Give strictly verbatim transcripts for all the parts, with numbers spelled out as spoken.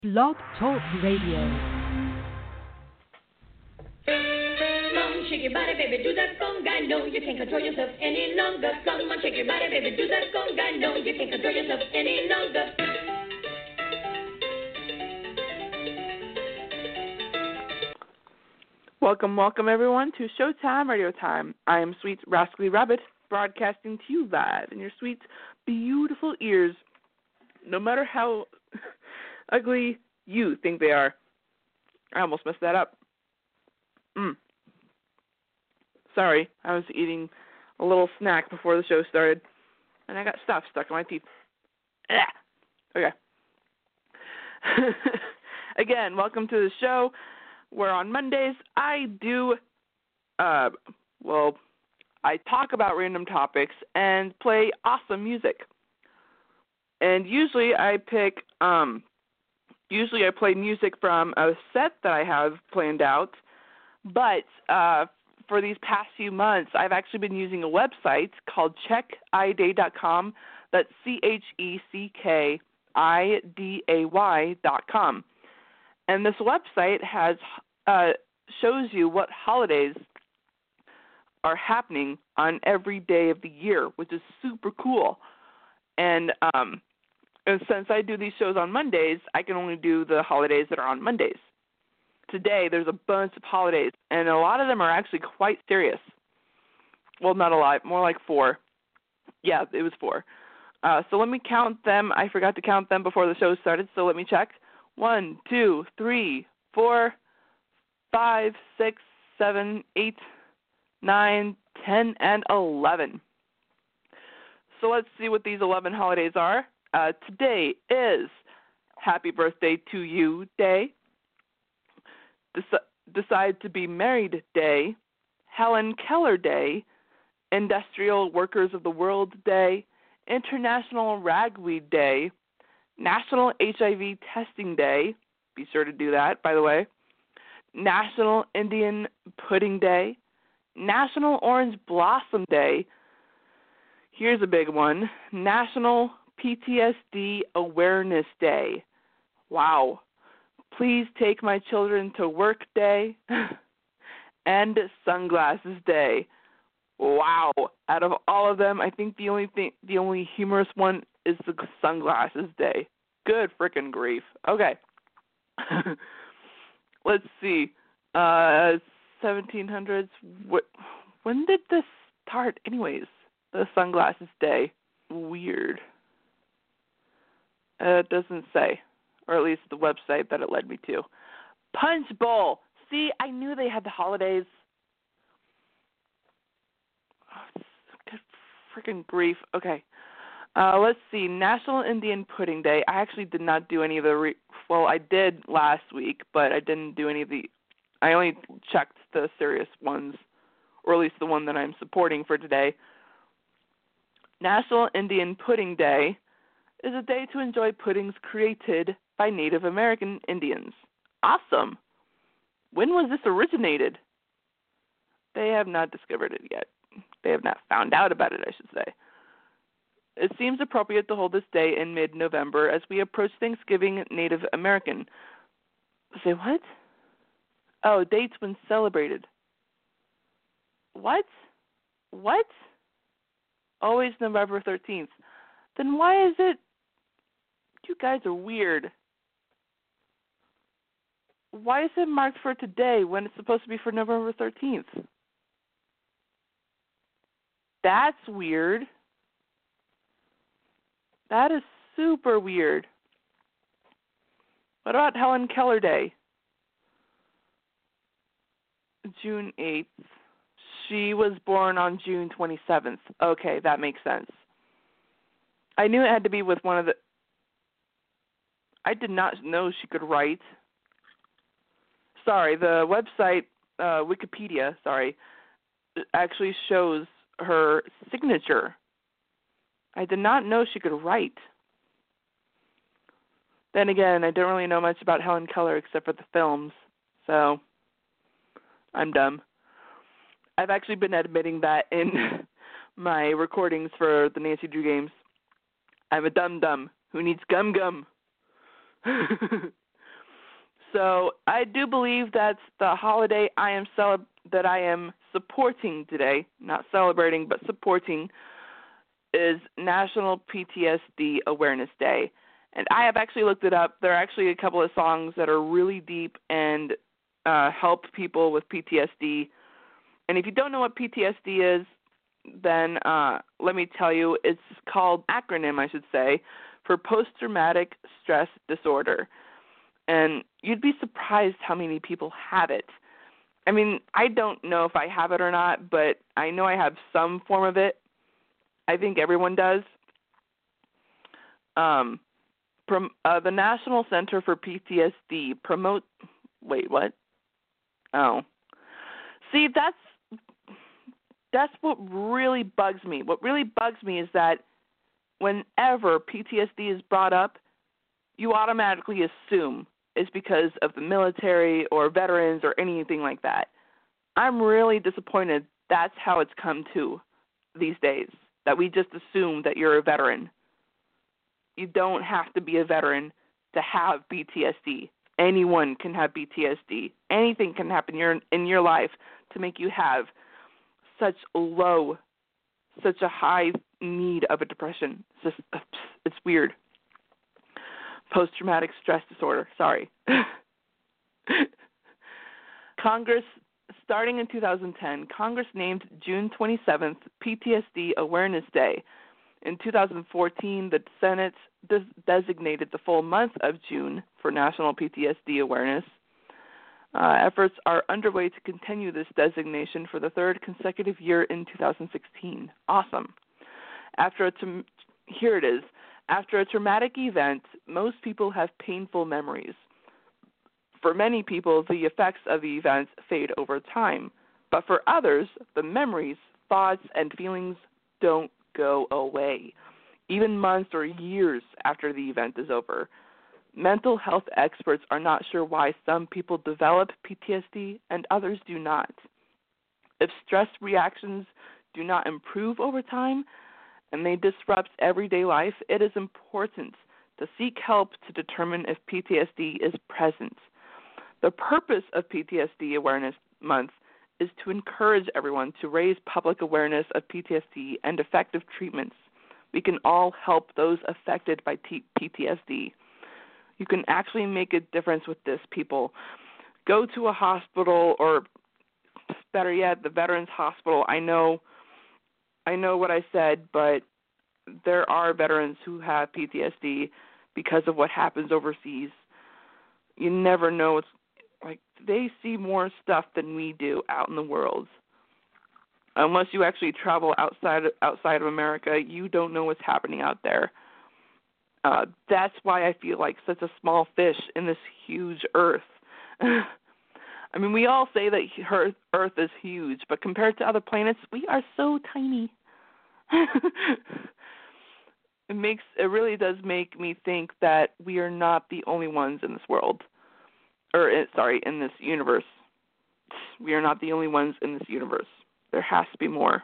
Blog Talk Radio. Come on, shake your body, baby, do that conga. No, you can't control yourself any longer. Come on, shake your body, baby, do that conga. No, you can't control yourself any longer. Welcome, welcome everyone to Showtime Radio Time. I am Sweet Rascally Rabbit, broadcasting to you live in your sweet, beautiful ears, no matter how ugly you think they are. I almost messed that up. Mm. Sorry, I was eating a little snack before the show started, and I got stuff stuck in my teeth. Ugh. Okay. Again, welcome to the show, where on Mondays I do, uh, well, I talk about random topics and play awesome music. And usually I pick, um, usually I play music from a set that I have planned out, but uh, for these past few months, I've actually been using a website called check i day dot com. That's C H E C K I D A Y dot com. And this website has uh, shows you what holidays are happening on every day of the year, which is super cool. And um, and since I do these shows on Mondays, I can only do the holidays that are on Mondays. Today, there's a bunch of holidays, and a lot of them are actually quite serious. Well, not a lot, more like four. Yeah, it was four. Uh, so let me count them. I forgot to count them before the show started, so let me check. One, two, three, four, five, six, seven, eight, nine, ten, and eleven. So let's see what these eleven holidays are. Uh, today is Happy Birthday to You Day, Dec- Decide to Be Married Day, Helen Keller Day, Industrial Workers of the World Day, International Ragweed Day, National H I V Testing Day, be sure to do that, by the way, National Indian Pudding Day, National Orange Blossom Day, here's a big one, National P T S D Awareness Day. Wow. Please Take My Children to Work Day, and Sunglasses Day. Wow. Out of all of them, I think the only thing, the only humorous one is the Sunglasses Day. Good frickin' grief. Okay. Let's see. Uh, seventeen hundreds. What, when did this start anyways? The Sunglasses Day. Weird. Uh, it doesn't say, or at least the website that it led me to. Punch Bowl. See, I knew they had the holidays. Oh, good freaking grief. Okay. Uh, let's see. National Indian Pudding Day. I actually did not do any of the, re- well, I did last week, but I didn't do any of the, I only checked the serious ones, or at least the one that I'm supporting for today. National Indian Pudding Day is a day to enjoy puddings created by Native American Indians. Awesome. When was this originated? They have not discovered it yet. They have not found out about it, I should say. It seems appropriate to hold this day in mid-November as we approach Thanksgiving Native American. Say what? Oh, dates when celebrated. What? What? Always November thirteenth. Then why is it? You guys are weird. Why is it marked for today when it's supposed to be for November thirteenth? That's weird. That is super weird. What about Helen Keller Day? June eighth. She was born on June twenty-seventh. Okay, that makes sense. I knew it had to be with one of the... I did not know she could write. Sorry, the website, uh, Wikipedia, sorry, actually shows her signature. I did not know she could write. Then again, I don't really know much about Helen Keller except for the films, so I'm dumb. I've actually been admitting that in my recordings for the Nancy Drew games. I'm a dum-dum who needs gum-gum. So I do believe that's the holiday I am cele- that I am supporting today, not celebrating, but supporting, is National P T S D Awareness Day. And I have actually looked it up. There are actually a couple of songs that are really deep and uh, help people with P T S D. And if you don't know what P T S D is, then uh, let me tell you, it's called, acronym I should say, for Post-Traumatic Stress Disorder. And you'd be surprised how many people have it. I mean, I don't know if I have it or not, but I know I have some form of it. I think everyone does. Um, from uh, the National Center for P T S D promote. Wait, what? Oh, see, that's that's what really bugs me. What really bugs me is that whenever P T S D is brought up, you automatically assume it's because of the military or veterans or anything like that. I'm really disappointed that's how it's come to these days, that we just assume that you're a veteran. You don't have to be a veteran to have P T S D. Anyone can have P T S D. Anything can happen in your, in your life to make you have such low, such a high need of a depression. It's just, it's weird. Post-traumatic stress disorder. Sorry. Congress, starting in two thousand ten, Congress named June twenty-seventh P T S D Awareness Day. In two thousand fourteen, the Senate des- designated the full month of June for National P T S D Awareness. Uh, efforts are underway to continue this designation for the third consecutive year in two thousand sixteen. Awesome. After a t- here it is. After a traumatic event, most people have painful memories. For many people, the effects of the event fade over time. But for others, the memories, thoughts, and feelings don't go away, even months or years after the event is over. Mental health experts are not sure why some people develop P T S D and others do not. If stress reactions do not improve over time and they disrupt everyday life, it is important to seek help to determine if P T S D is present. The purpose of P T S D Awareness Month is to encourage everyone to raise public awareness of P T S D and effective treatments. We can all help those affected by T- P T S D. You can actually make a difference with this, people. Go to a hospital, or better yet, the Veterans Hospital. I know, I know what I said, but there are veterans who have P T S D because of what happens overseas. You never know. It's like they see more stuff than we do out in the world. Unless you actually travel outside outside of America, you don't know what's happening out there. Uh, that's why I feel like such a small fish in this huge Earth. I mean, we all say that Earth, Earth is huge, but compared to other planets, we are so tiny. It makes it really does make me think that we are not the only ones in this world, or sorry, in this universe. We are not the only ones in this universe. There has to be more.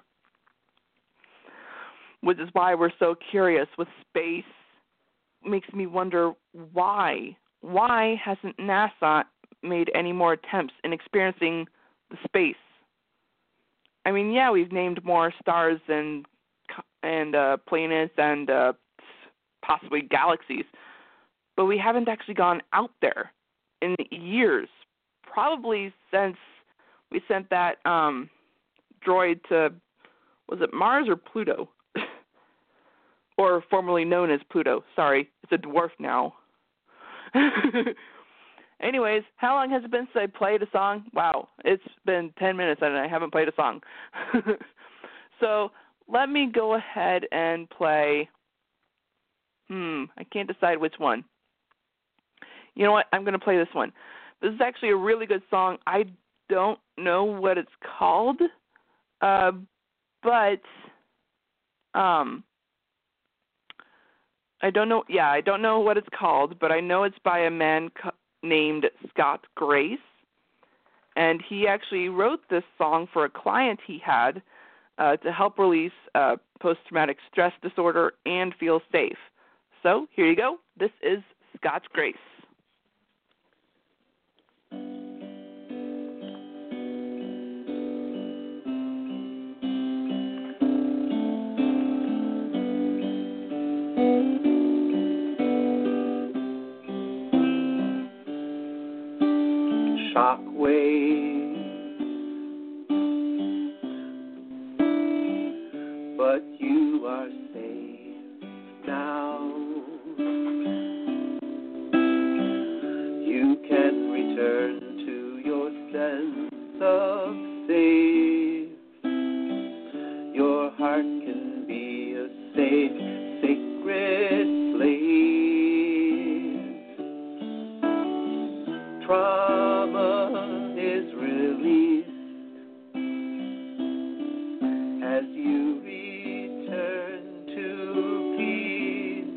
Which is why we're so curious with space. Makes me wonder why. Why hasn't NASA made any more attempts in experiencing the space? I mean, yeah, we've named more stars and and uh, planets and uh, possibly galaxies, but we haven't actually gone out there in years. Probably since we sent that um, droid to, was it Mars or Pluto? Or formerly known as Pluto. Sorry, it's a dwarf now. Anyways, how long has it been since I played a song? Wow, it's been ten minutes and I haven't played a song. So let me go ahead and play, hmm, I can't decide which one. You know what, I'm going to play this one. This is actually a really good song. I don't know what it's called, uh, but um, I don't know, yeah, I don't know what it's called, but I know it's by a man co- named Scott Grace, and he actually wrote this song for a client he had uh, to help release uh, post-traumatic stress disorder and feel safe. So here you go. This is Scott Grace. shockwave, but you are safe now. You can return to your sense of safe. Your heart can be a safe, sacred place. Trauma is released as you return to peace.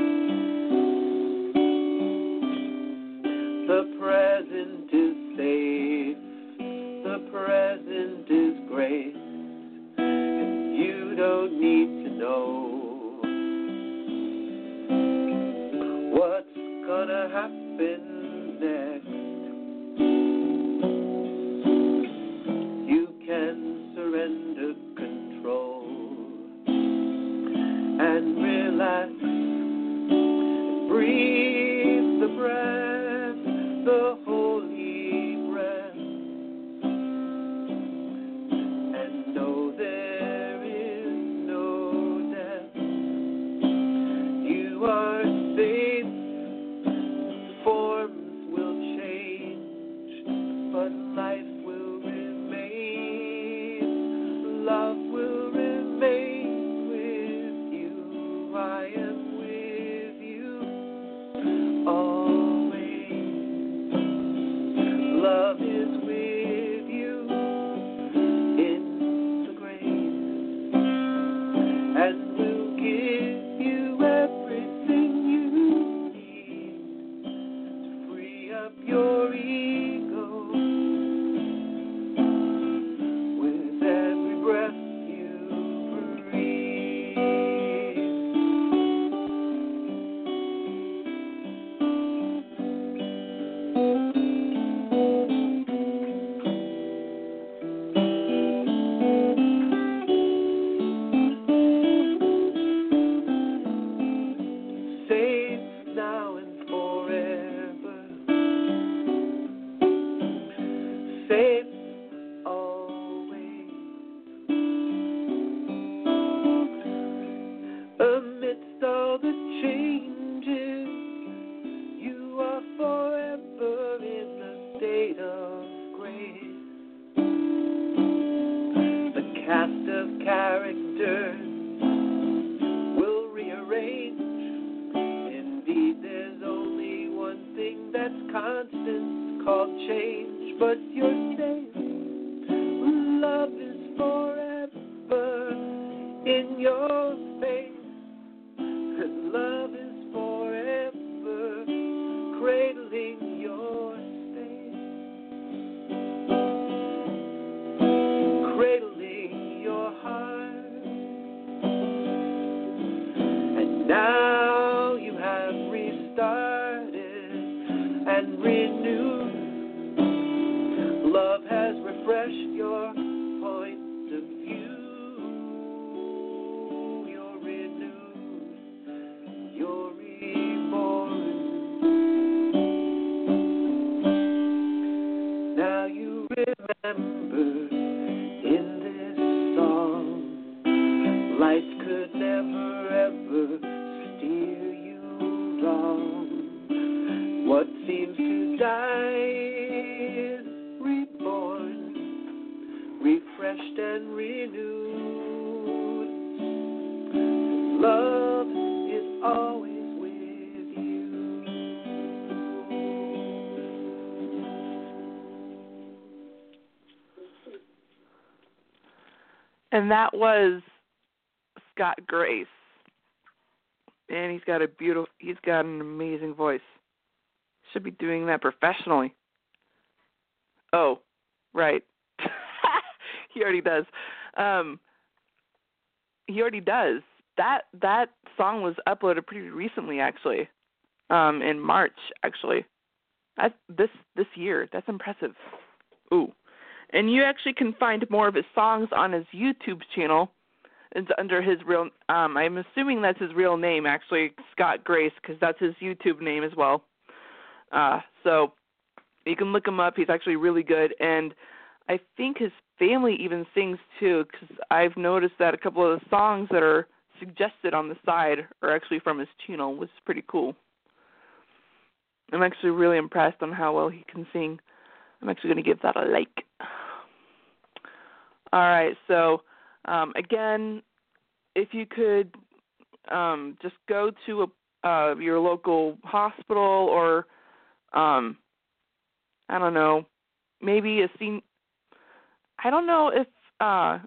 The present is safe, the present is grace, and you don't need to know what's gonna happen next. You can surrender control and relax. Breathe the breath, the holy breath, and know there is no death. You are safe. Forms will change, but life will remain. Love will remain with you. I am with you always. Love is with you in the grave, and will give you everything you need. Free up your ego with every breath you breathe. Safe now and forever. Safe always. Amidst all the changes, you are forever in a state of grace. The cast of characters will rearrange. Indeed, there's only one thing that's constant, called change, but you're safe. Love is forever in your face, and love is forever cradling your space, cradling your heart. And now you have restarted and renewed. Love has refreshed your point of view. You're renewed, you're reborn. Now you remember in this song, light could never ever steer you wrong. What seems to die is reborn, refreshed and renewed. Love is always with you. And that was Scott Grace. And he's got a beautiful, he's got an amazing voice. Should be doing that professionally. Oh, right. He already does. Um, he already does. That that song was uploaded pretty recently, actually, um, in March, actually. I, this this year. That's impressive. Ooh. And you actually can find more of his songs on his YouTube channel. It's under his real, um, I'm assuming that's his real name, actually, Scott Grace, because that's his YouTube name as well. Uh, so You can look him up. He's actually really good, and I think his family even sings too, because I've noticed that a couple of the songs that are suggested on the side are actually from his channel, which is pretty cool. I'm actually really impressed on how well he can sing. I'm actually going to give that a like. All right, so um, again, if you could um, just go to a, uh, your local hospital or, um, I don't know, maybe a scene. I don't know if, uh,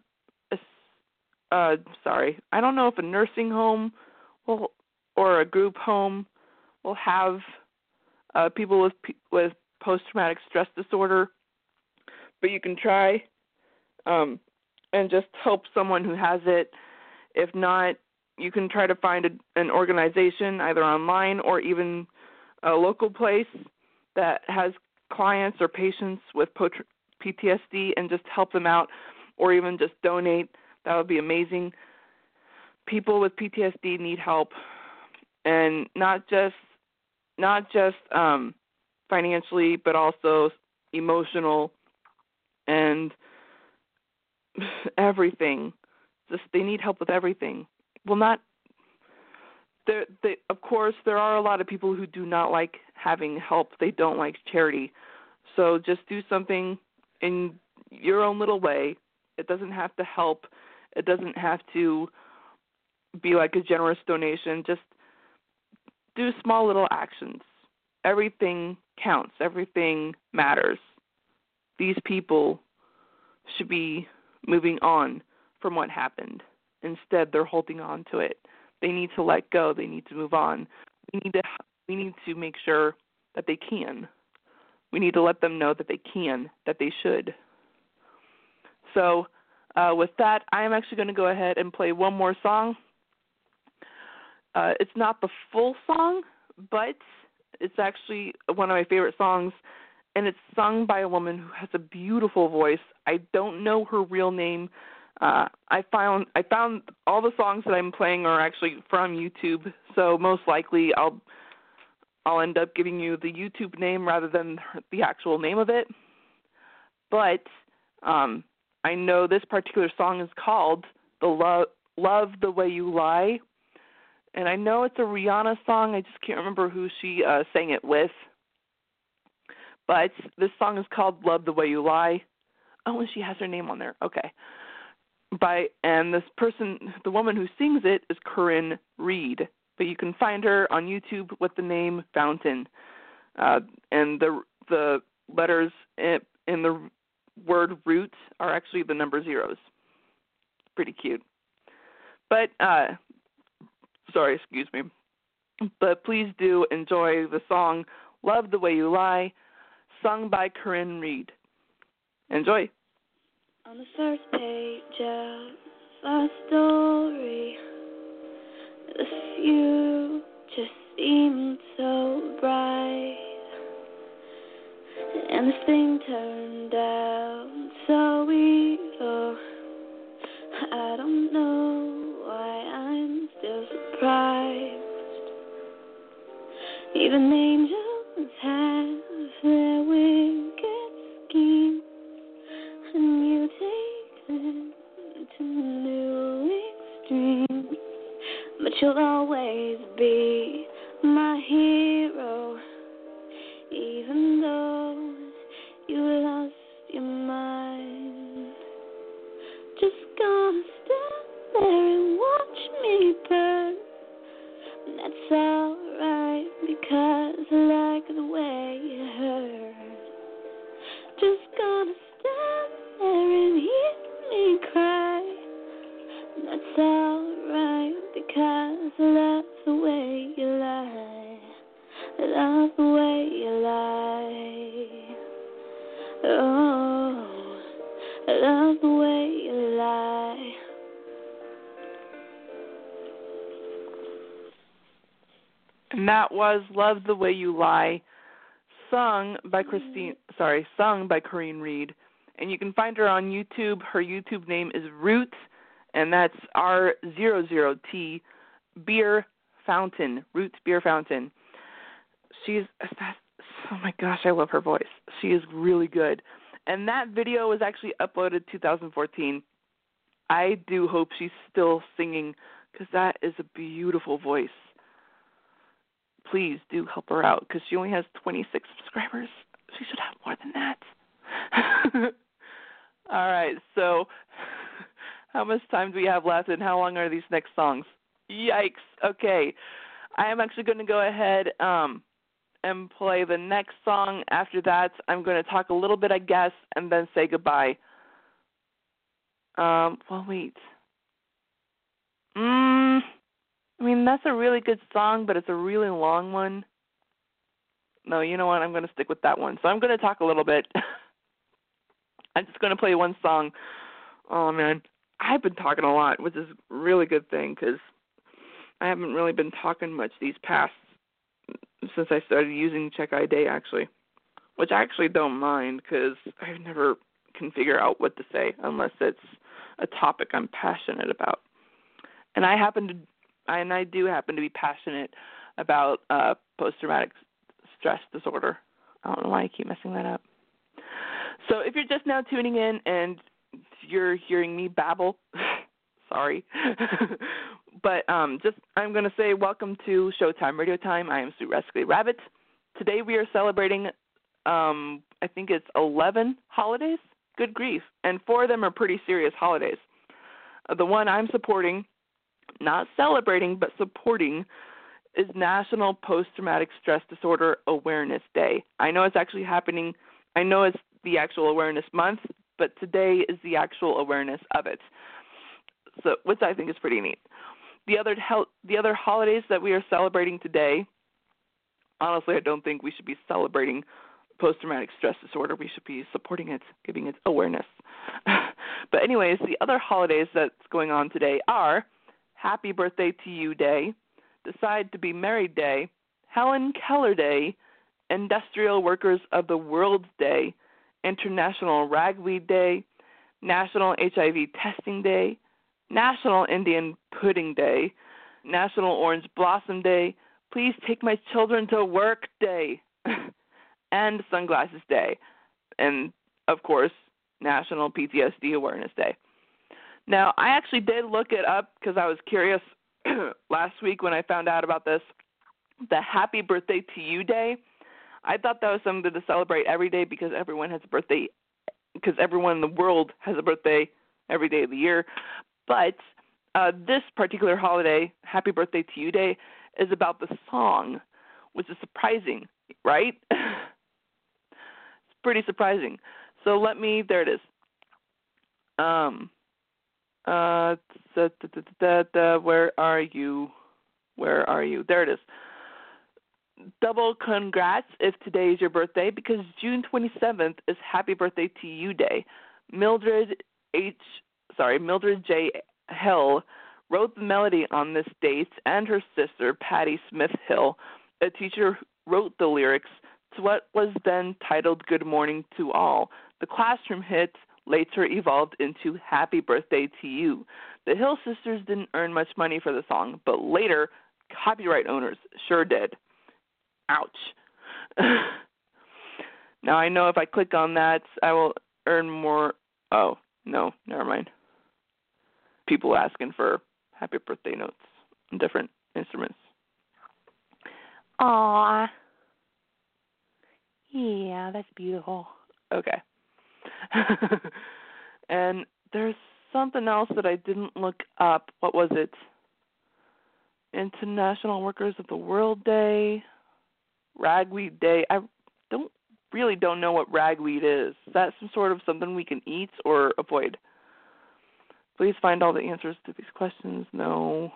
a, uh, sorry, I don't know if a nursing home will or a group home will have uh, people with with post-traumatic stress disorder, but you can try um, and just help someone who has it. If not, you can try to find a, an organization either online or even a local place that has clients or patients with P T S D and just help them out, or even just donate. That would be amazing. People with P T S D need help, and not just not just um, financially, but also emotional and everything. Just they need help with everything. Well, not there. They, of course, there are a lot of people who do not like having help. They don't like charity. So just do something in your own little way. It doesn't have to help. It doesn't have to be like a generous donation. Just do small little actions. Everything counts. Everything matters. These people should be moving on from what happened. Instead, they're holding on to it. They need to let go. They need to move on. We need to we need to make sure that they can. We need to let them know that they can, that they should. So uh, with that, I am actually going to go ahead and play one more song. Uh, it's not the full song, but it's actually one of my favorite songs, and it's sung by a woman who has a beautiful voice. I don't know her real name. Uh, I found I found all the songs that I'm playing are actually from YouTube, so most likely I'll I'll end up giving you the YouTube name rather than the actual name of it. But um, I know this particular song is called "The Love Love the Way You Lie," and I know it's a Rihanna song. I just can't remember who she uh, sang it with. But this song is called "Love the Way You Lie." Oh, and she has her name on there. Okay. By and this person, the woman who sings it is Corinne Reed, but you can find her on YouTube with the name Fountain, uh, and the the letters in, in the word root are actually the number zeros. Pretty cute. But uh, sorry, excuse me. But please do enjoy the song "Love the Way You Lie," sung by Corinne Reed. Enjoy. On the first page of our story, the future seemed so bright, and this thing turned out so evil. I don't know why I'm still surprised. Even angels have their wicked schemes, and you take them to new extremes. But you'll always be my hero, even though you lost your mind. Just gonna stand there and watch me burn. That's alright, because I like the way it hurts. Just gonna stand there and hear me cry. That's alright, because I love the way you lie. I love the way you lie. Oh, I love the way you lie. And that was "Love the Way You Lie," sung by Christine. Sorry, sung by Corinne Reed. And you can find her on YouTube. Her YouTube name is Root, and that's R zero zero T Beer Fountain. Root Beer Fountain. She's, oh my gosh, I love her voice. She is really good. And that video was actually uploaded two thousand fourteen. I do hope she's still singing because that is a beautiful voice. Please do help her out because she only has twenty-six subscribers. She should have more than that. All right, so how much time do we have left and how long are these next songs? Yikes. Okay. I am actually going to go ahead um, and play the next song. After that, I'm going to talk a little bit, I guess, and then say goodbye. Um, well, wait. Mm, I mean, that's a really good song, but it's a really long one. No, you know what? I'm going to stick with that one. So I'm going to talk a little bit. I'm just going to play one song. Oh, man. I've been talking a lot, which is a really good thing because I haven't really been talking much these past, since I started using Check I Day, actually, which I actually don't mind because I never can figure out what to say unless it's a topic I'm passionate about. And I happen to, and I do happen to be passionate about uh, post-traumatic stress disorder. I don't know why I keep messing that up. So if you're just now tuning in and you're hearing me babble, sorry. But um, just I'm going to say welcome to Showtime Radio Time. I am Sue Rescue Rabbit. Today we are celebrating, um, I think it's eleven holidays. Good grief. And four of them are pretty serious holidays. Uh, the one I'm supporting, not celebrating, but supporting, is National Post-Traumatic Stress Disorder Awareness Day. I know it's actually happening. I know it's the actual awareness month, but today is the actual awareness of it, so which I think is pretty neat. The other hel- the other holidays that we are celebrating today, honestly, I don't think we should be celebrating post-traumatic stress disorder. We should be supporting it, giving it awareness. But anyways, the other holidays that's going on today are Happy Birthday to You Day, Decide to Be Married Day, Helen Keller Day, Industrial Workers of the World Day, International Ragweed Day, National H I V Testing Day, National Indian Pudding Day, National Orange Blossom Day, Please Take My Children to Work Day, and Sunglasses Day, and, of course, National P T S D Awareness Day. Now, I actually did look it up because I was curious last week when I found out about this, the Happy Birthday to You Day. I thought that was something to celebrate every day because everyone has a birthday, because everyone in the world has a birthday every day of the year. But uh, this particular holiday, Happy Birthday to You Day, is about the song, which is surprising, right? It's pretty surprising. So let me, there it is. Um, uh, da, da, da, da, da, where are you? Where are you? There it is. Double congrats if today is your birthday because June twenty-seventh is Happy Birthday to You Day. Mildred H. Sorry, Mildred J. Hill wrote the melody on this date, and her sister Patty Smith Hill, a teacher, wrote the lyrics to what was then titled "Good Morning to All." The classroom hit later evolved into Happy Birthday to You. The Hill sisters didn't earn much money for the song, but later copyright owners sure did. Ouch. Now I know if I click on that, I will earn more. Oh, no, never mind. People asking for happy birthday notes on different instruments. Aww. Yeah, that's beautiful. Okay. And there's something else that I didn't look up. What was it? International Workers of the World Day. Ragweed Day. I don't really don't know what ragweed is. Is that some sort of something we can eat or avoid? Please find all the answers to these questions. No.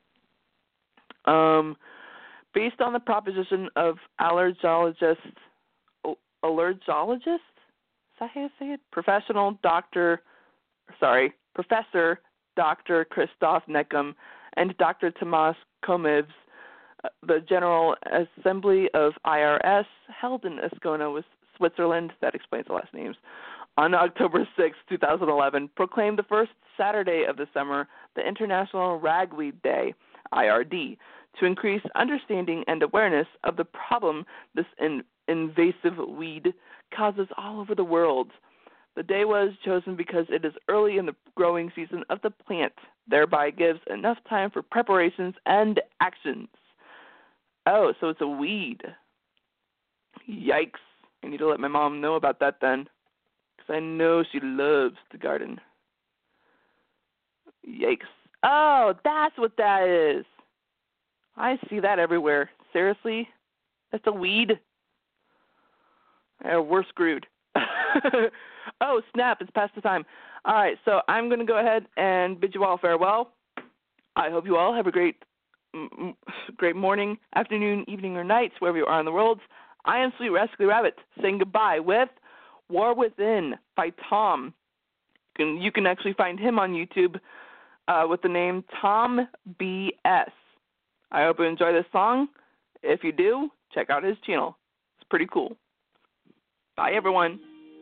Um, based on the proposition of allergologist, allergologist, is that how you say it? Professional doctor, sorry, Professor Doctor Christoph Neckham and Doctor Tomas Komivs, the General Assembly of I R S held in Ascona, Switzerland, that explains the last names, on October sixth, twenty eleven, proclaimed the first Saturday of the summer the International Ragweed Day, I R D, to increase understanding and awareness of the problem this in, invasive weed causes all over the world. The day was chosen because it is early in the growing season of the plant, thereby gives enough time for preparations and actions. Oh, so it's a weed. Yikes. I need to let my mom know about that then, because I know she loves the garden. Yikes. Oh, that's what that is. I see that everywhere. Seriously? That's a weed? Oh, we're screwed. Oh, snap, it's past the time. All right, so I'm going to go ahead and bid you all farewell. I hope you all have a great great morning, afternoon, evening, or night, wherever you are in the world. I am Sweet Rascally Rabbit, saying goodbye with War Within by Tom. You can, you can actually find him on YouTube uh, with the name Tom B S. I hope you enjoy this song. If you do, check out his channel. It's pretty cool. Bye, everyone.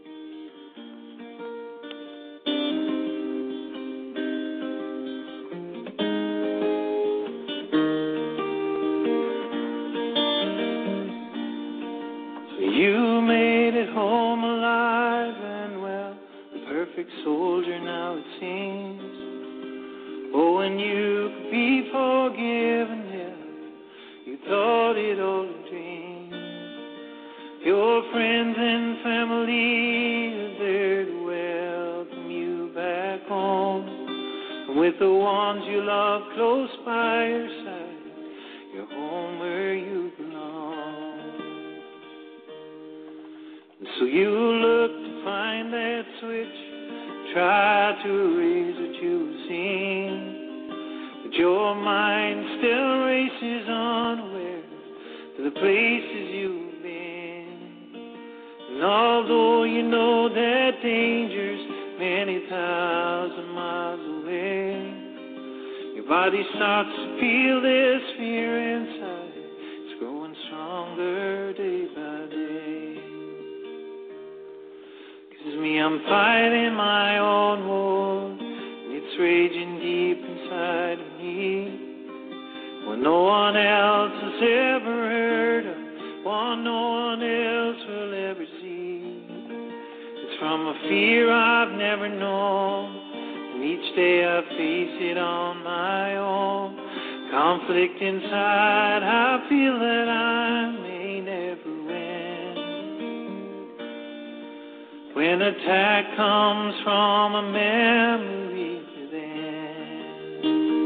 You made it home alive and well, a perfect soldier now it seems. Oh, and you could be forgiven if you thought it all a dream. Your friends and family are there to welcome you back home. And with the ones you love close by your side, you're home where you belong. So you look to find that switch, try to erase what you've seen, but your mind still races onward to the places you've been. And although you know that danger's many thousand miles away, your body starts to feel this fear inside. It's growing stronger day by day. Me, I'm fighting my own war, and it's raging deep inside of me. What no one else has ever heard of, what no one else will ever see. It's from a fear I've never known, and each day I face it on my own. Conflict inside, I feel that I may never win. When attack comes from a memory within.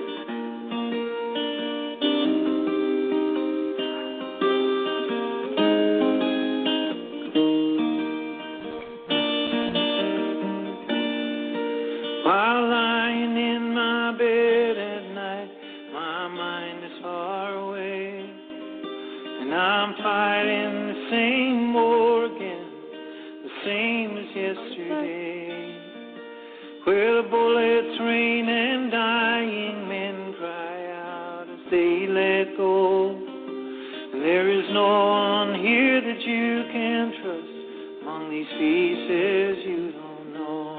While lying in my bed at night, my mind is far away, and I'm fighting the same war again, same as yesterday, where the bullets rain and dying men cry out as they let go. And there is no one here that you can trust among these faces you don't know.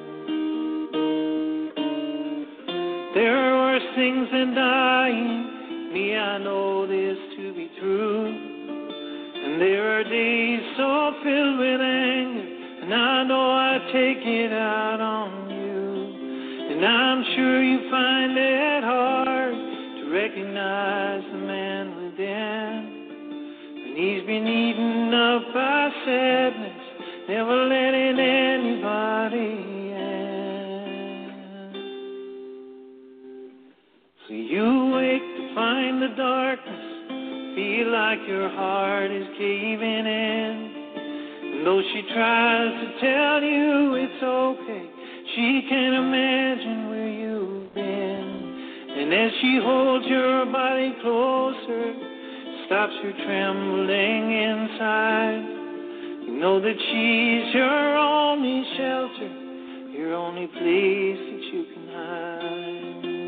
There are worse things than dying, me, I know this to be true. And there are days so filled with anger, and I know I take it out on you. And I'm sure you find it hard to recognize the man within. When he's been eaten up by sadness, never letting anybody in. So you wake to find the darkness, feel like your heart is caving in. And though she tries to tell you it's okay, she can't imagine where you've been. And as she holds your body closer, stops your trembling inside, you know that she's your only shelter, your only place that you can hide.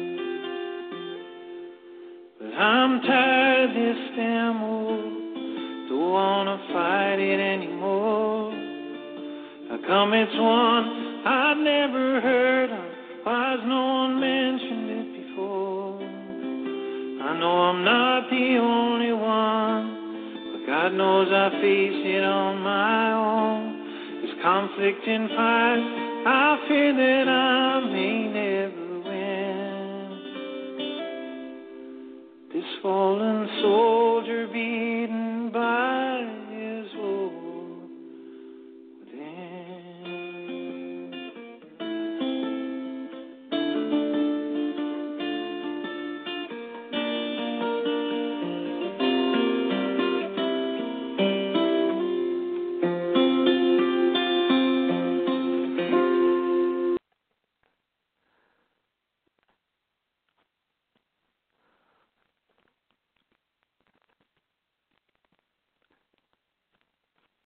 I'm tired of this damn war, don't wanna fight it anymore. How come it's one I've never heard of? Why's no one mentioned it before? I know I'm not the only one, but God God knows I face it on my own. This conflict and fight, I fear that I may never win. This fallen soldier beaten